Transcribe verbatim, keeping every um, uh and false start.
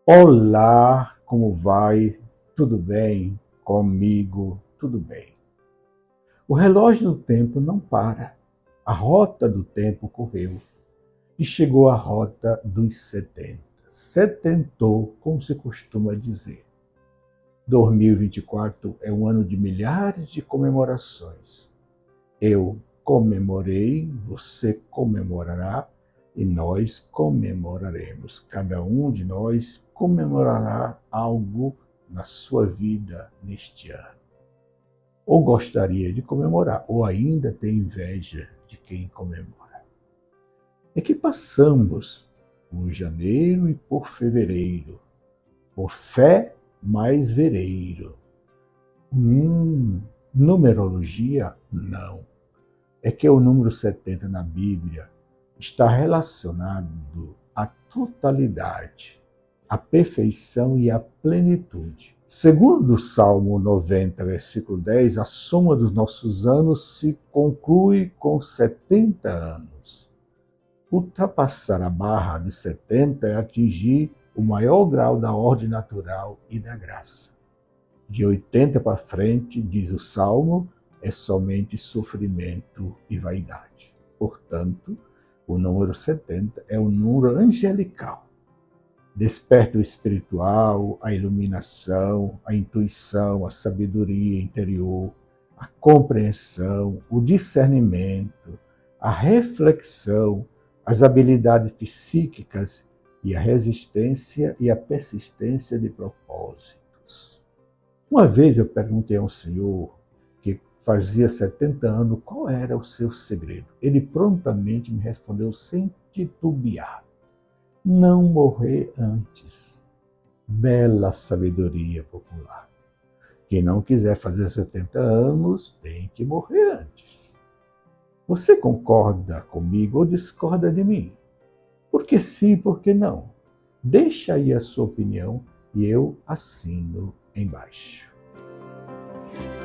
Olá, como vai? Tudo bem? Comigo, tudo bem. O relógio do tempo não para. A rota do tempo correu e chegou à rota dos setenta. Setentou, como se costuma dizer. dois mil e vinte e quatro é um ano de milhares de comemorações. Eu comemorei, você comemorará e nós comemoraremos. Cada um de nós comemorará algo na sua vida neste ano. Ou gostaria de comemorar, ou ainda tem inveja de quem comemora. É que passamos por janeiro e por fevereiro, por fé mais vereiro. Hum, numerologia? Não. É que o número setenta na Bíblia está relacionado à totalidade, à perfeição e à plenitude. Segundo o Salmo noventa, versículo dez, a soma dos nossos anos se conclui com setenta anos. Ultrapassar a barra de setenta é atingir o maior grau da ordem natural e da graça. De oitenta para frente, diz o Salmo, é somente sofrimento e vaidade. Portanto, o número setenta é um número angelical. Desperta o espiritual, a iluminação, a intuição, a sabedoria interior, a compreensão, o discernimento, a reflexão, as habilidades psíquicas e a resistência e a persistência de propósitos. Uma vez eu perguntei a um senhor que fazia setenta anos qual era o seu segredo. Ele prontamente me respondeu sem titubear: não morrer antes. Bela sabedoria popular. Quem não quiser fazer setenta anos tem que morrer antes. Você concorda comigo ou discorda de mim? Por que sim, por que não? Deixa aí a sua opinião e eu assino embaixo.